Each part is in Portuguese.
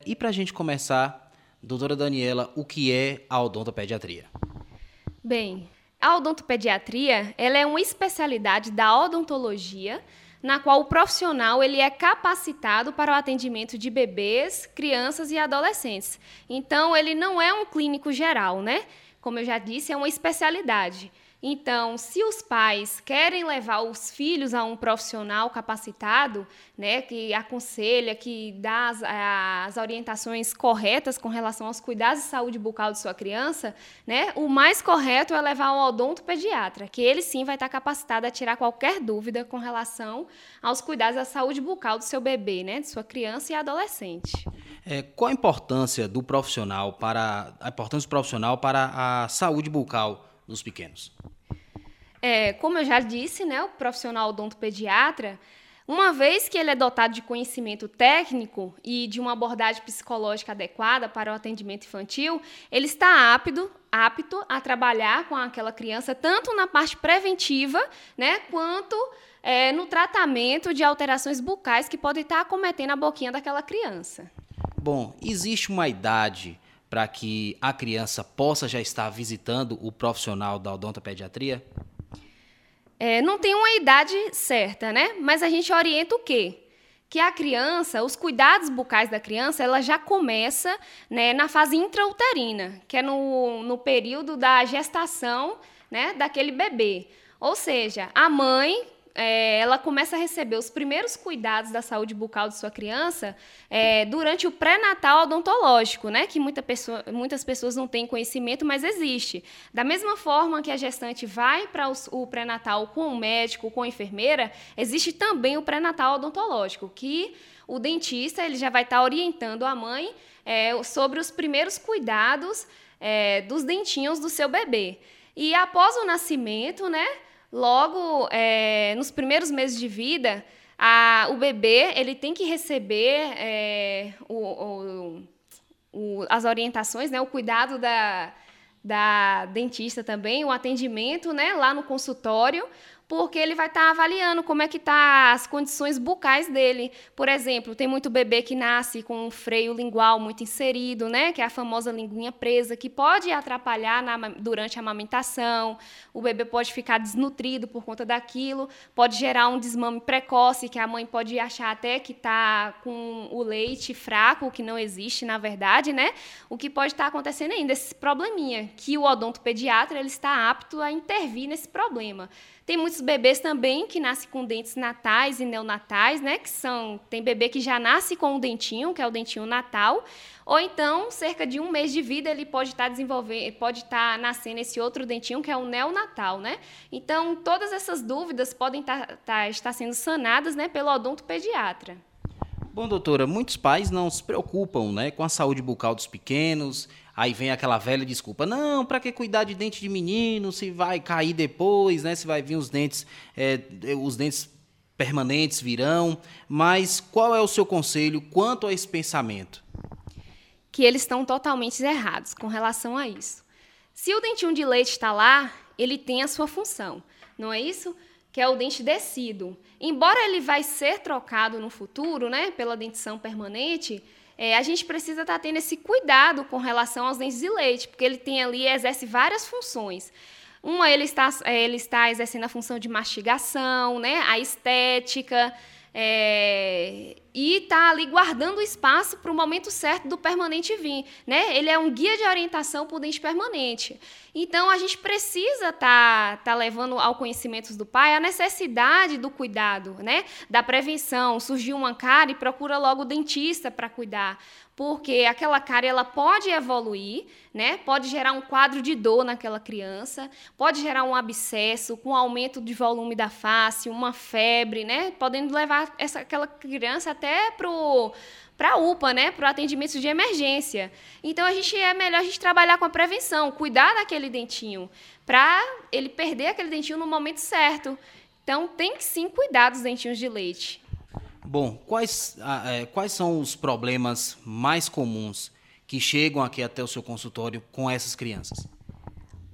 E para a gente começar, doutora Daniela, o que é a odontopediatria? Bem, a odontopediatria ela é uma especialidade da odontologia na qual o profissional ele é capacitado para o atendimento de bebês, crianças e adolescentes. Então, ele não é um clínico geral, né? Como eu já disse, é uma especialidade. Então, se os pais querem levar os filhos a um profissional capacitado, né, que aconselha, que dá as orientações corretas com relação aos cuidados de saúde bucal de sua criança, né, o mais correto é levar ao odontopediatra, que ele sim vai estar capacitado a tirar qualquer dúvida com relação aos cuidados da saúde bucal do seu bebê, né, de sua criança e adolescente. Qual a importância do profissional para a saúde bucal dos pequenos? Como eu já disse, né, o profissional odontopediatra, uma vez que ele é dotado de conhecimento técnico e de uma abordagem psicológica adequada para o atendimento infantil, ele está apto a trabalhar com aquela criança tanto na parte preventiva, né, quanto no tratamento de alterações bucais que podem estar acometendo a boquinha daquela criança. Bom, existe uma idade para que a criança possa já estar visitando o profissional da odontopediatria? Não tem uma idade certa, né? Mas a gente orienta o quê? Que a criança, os cuidados bucais da criança, ela já começa, né, na fase intrauterina, que é no período da gestação, né, daquele bebê. Ou seja, a mãe, ela começa a receber os primeiros cuidados da saúde bucal de sua criança durante o pré-natal odontológico, né, que muitas pessoas não têm conhecimento, mas existe. Da mesma forma que a gestante vai para o pré-natal com o médico, com a enfermeira, existe também o pré-natal odontológico, que o dentista ele já vai estar orientando a mãe sobre os primeiros cuidados dos dentinhos do seu bebê. E após o nascimento, né, logo, nos primeiros meses de vida, o bebê ele tem que receber as orientações, né, o cuidado da dentista também, o atendimento, né, lá no consultório, porque ele vai estar avaliando como é que tá as condições bucais dele. Por exemplo, tem muito bebê que nasce com um freio lingual muito inserido, né, que é a famosa linguinha presa, que pode atrapalhar durante a amamentação. O bebê pode ficar desnutrido por conta daquilo, pode gerar um desmame precoce, que a mãe pode achar até que está com o leite fraco, que não existe, na verdade, né? O que pode estar acontecendo ainda, esse probleminha, que o odontopediatra ele está apto a intervir nesse problema. Tem muitos bebês também que nascem com dentes natais e neonatais, né? Tem bebê que já nasce com um dentinho, que é o dentinho natal, ou então, cerca de um mês de vida, ele pode estar nascendo esse outro dentinho, que é o neonatal, né? Então, todas essas dúvidas podem estar sendo sanadas, né, pelo odontopediatra. Bom, doutora, muitos pais não se preocupam, né, com a saúde bucal dos pequenos. Aí vem aquela velha desculpa, não, para que cuidar de dente de menino, se vai cair depois, né? Se vai vir os dentes permanentes virão. Mas qual é o seu conselho quanto a esse pensamento? Que eles estão totalmente errados com relação a isso. Se o dentinho de leite está lá, ele tem a sua função, não é isso? Que é o dente decíduo. Embora ele vai ser trocado no futuro, né, pela dentição permanente, a gente precisa estar tendo esse cuidado com relação aos dentes de leite, porque ele exerce várias funções. Uma, ele está exercendo a função de mastigação, né, a estética, e está ali guardando o espaço para o momento certo do permanente vir, né? Ele é um guia de orientação para o dente permanente. Então, a gente precisa estar levando ao conhecimento do pai a necessidade do cuidado, né? Da prevenção. Surgiu uma cárie, procura logo o dentista para cuidar, porque aquela cárie ela pode evoluir, né? Pode gerar um quadro de dor naquela criança, pode gerar um abscesso com aumento de volume da face, uma febre, né? Podendo levar aquela criança até para a UPA, né? Para o atendimento de emergência. Então, é melhor a gente trabalhar com a prevenção, cuidar daquele dentinho, para ele perder aquele dentinho no momento certo. Então, tem que sim cuidar dos dentinhos de leite. Bom, quais são os problemas mais comuns que chegam aqui até o seu consultório com essas crianças?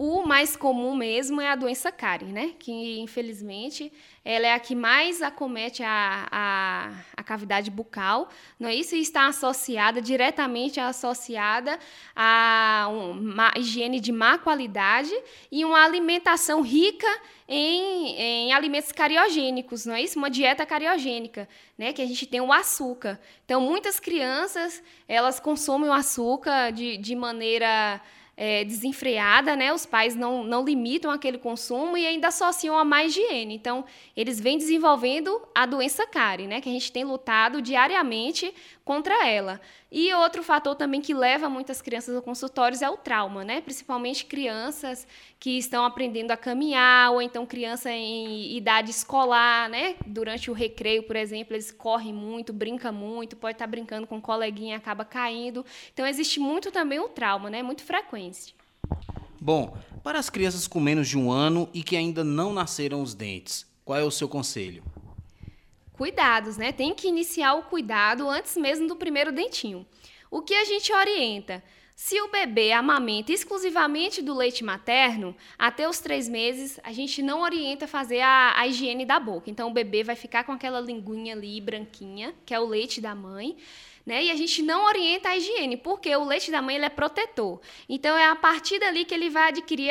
O mais comum mesmo é a doença cárie, né? Que, infelizmente, ela é a que mais acomete a cavidade bucal, não é isso? E está diretamente associada a uma higiene de má qualidade e uma alimentação rica em alimentos cariogênicos, não é isso? Uma dieta cariogênica, né? Que a gente tem o açúcar. Então, muitas crianças, elas consomem o açúcar de maneira desenfreada, né? Os pais não limitam aquele consumo e ainda associam a má higiene. Então, eles vêm desenvolvendo a doença cárie, né? Que a gente tem lutado diariamente contra ela. E outro fator também que leva muitas crianças a consultórios é o trauma, né? Principalmente crianças que estão aprendendo a caminhar, ou então criança em idade escolar, né? Durante o recreio, por exemplo, eles correm muito, brincam muito, pode estar brincando com um coleguinha e acaba caindo. Então, existe muito também o trauma, né? Muito frequente. Bom, para as crianças com menos de 1 ano e que ainda não nasceram os dentes, qual é o seu conselho? Cuidados, né? Tem que iniciar o cuidado antes mesmo do primeiro dentinho. O que a gente orienta? Se o bebê amamenta exclusivamente do leite materno, até os 3 meses, a gente não orienta fazer a higiene da boca. Então, o bebê vai ficar com aquela linguinha ali branquinha, que é o leite da mãe, né? E a gente não orienta a higiene, porque o leite da mãe ele é protetor. Então, é a partir dali que ele vai adquirir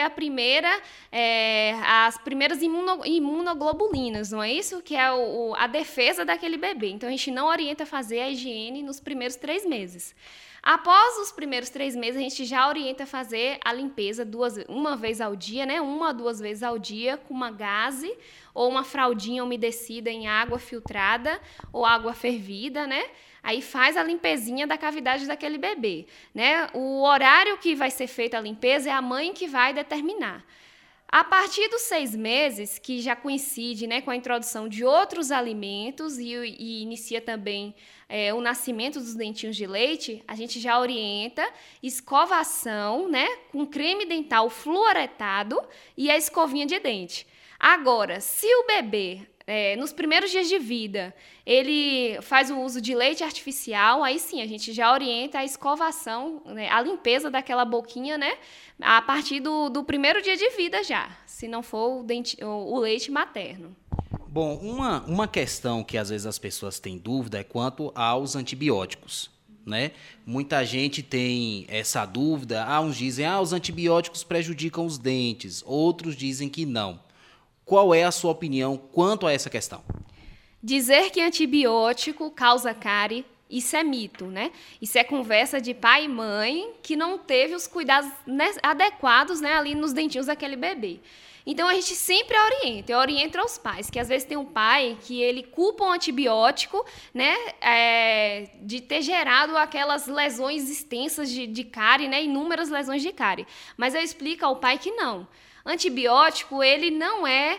as primeiras imunoglobulinas, não é isso? Que é a defesa daquele bebê. Então, a gente não orienta a fazer a higiene nos primeiros 3 meses. Após os primeiros 3 meses, a gente já orienta a fazer a limpeza uma vez ao dia, né? 1 a 2 vezes ao dia, com uma gaze ou uma fraldinha umedecida em água filtrada ou água fervida, né? Aí faz a limpezinha da cavidade daquele bebê, né? O horário que vai ser feita a limpeza é a mãe que vai determinar. A partir dos 6 meses, que já coincide, né, com a introdução de outros alimentos e inicia também o nascimento dos dentinhos de leite, a gente já orienta escovação, né, com creme dental fluoretado e a escovinha de dente. Agora, se o bebê, nos primeiros dias de vida, ele faz o uso de leite artificial, aí sim, a gente já orienta a escovação, né, a limpeza daquela boquinha, né, a partir do primeiro dia de vida já, se não for o leite materno. Bom, uma questão que às vezes as pessoas têm dúvida é quanto aos antibióticos, né? Muita gente tem essa dúvida, uns dizem, os antibióticos prejudicam os dentes, outros dizem que não. Qual é a sua opinião quanto a essa questão? Dizer que antibiótico causa cárie, isso é mito, né? Isso é conversa de pai e mãe que não teve os cuidados adequados, né, ali nos dentinhos daquele bebê. Então, a gente sempre orienta aos pais, que às vezes tem um pai que ele culpa o antibiótico, né, de ter gerado aquelas lesões extensas de cárie, né, inúmeras lesões de cárie. Mas eu explico ao pai que não. Antibiótico, ele não é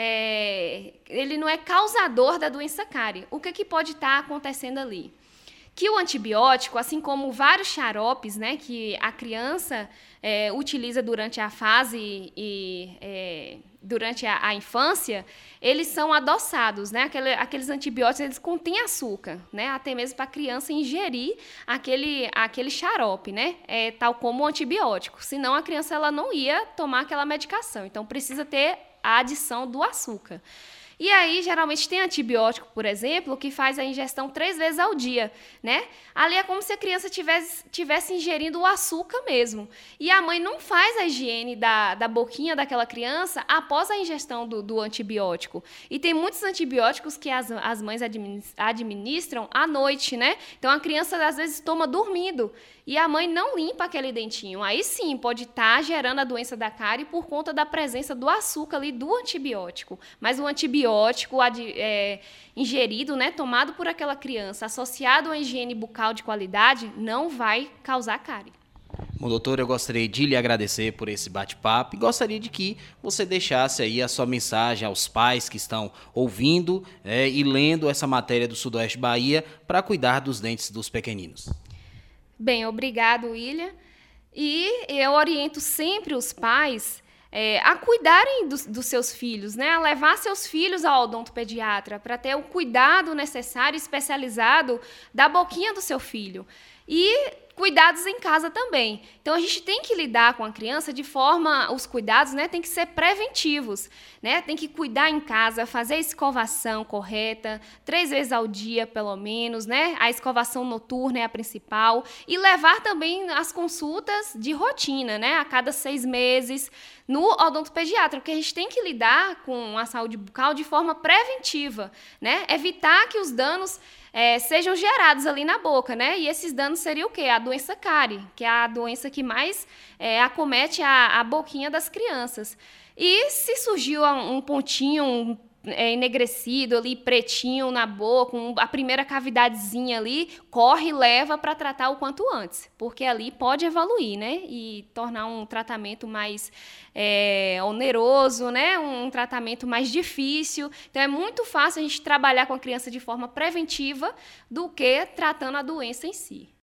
causador da doença cárie. O que pode estar acontecendo ali? Que o antibiótico, assim como vários xaropes, né, que a criança utiliza durante a fase durante a infância, eles são adoçados, né? Aqueles antibióticos, eles contêm açúcar, né? Até mesmo para a criança ingerir aquele xarope, né? Tal como o antibiótico. Senão a criança ela não ia tomar aquela medicação. Então precisa ter a adição do açúcar. E aí, geralmente, tem antibiótico, por exemplo, que faz a ingestão 3 vezes ao dia, né? Ali é como se a criança tivesse ingerindo o açúcar mesmo. E a mãe não faz a higiene da boquinha daquela criança após a ingestão do antibiótico. E tem muitos antibióticos que as mães administram à noite, né? Então, a criança, às vezes, toma dormindo. E a mãe não limpa aquele dentinho. Aí sim, pode estar gerando a doença da cárie por conta da presença do açúcar ali do antibiótico. Mas o antibiótico ingerido, né, tomado por aquela criança, associado a uma higiene bucal de qualidade, não vai causar cárie. Bom, doutor, eu gostaria de lhe agradecer por esse bate-papo e gostaria de que você deixasse aí a sua mensagem aos pais que estão ouvindo e lendo essa matéria do Sudoeste Bahia para cuidar dos dentes dos pequeninos. Bem, obrigado, William. E eu oriento sempre os pais a cuidarem dos seus filhos, né? A levar seus filhos ao odontopediatra para ter o cuidado necessário, especializado da boquinha do seu filho. E cuidados em casa também. Então, a gente tem que lidar com a criança de forma, os cuidados, né, tem que ser preventivos, né? Tem que cuidar em casa, fazer a escovação correta, 3 vezes ao dia, pelo menos, né? A escovação noturna é a principal. E levar também as consultas de rotina, né? A cada 6 meses, no odontopediatra, porque a gente tem que lidar com a saúde bucal de forma preventiva, né? Evitar que os danos sejam gerados ali na boca, né? E esses danos seriam o quê? A doença cárie, que é a doença que mais acomete a boquinha das crianças. E se surgiu um pontinho enegrecido ali, pretinho na boca, a primeira cavidadezinha ali, corre e leva para tratar o quanto antes, porque ali pode evoluir, né? E tornar um tratamento mais oneroso, né? Um tratamento mais difícil. Então, é muito fácil a gente trabalhar com a criança de forma preventiva do que tratando a doença em si.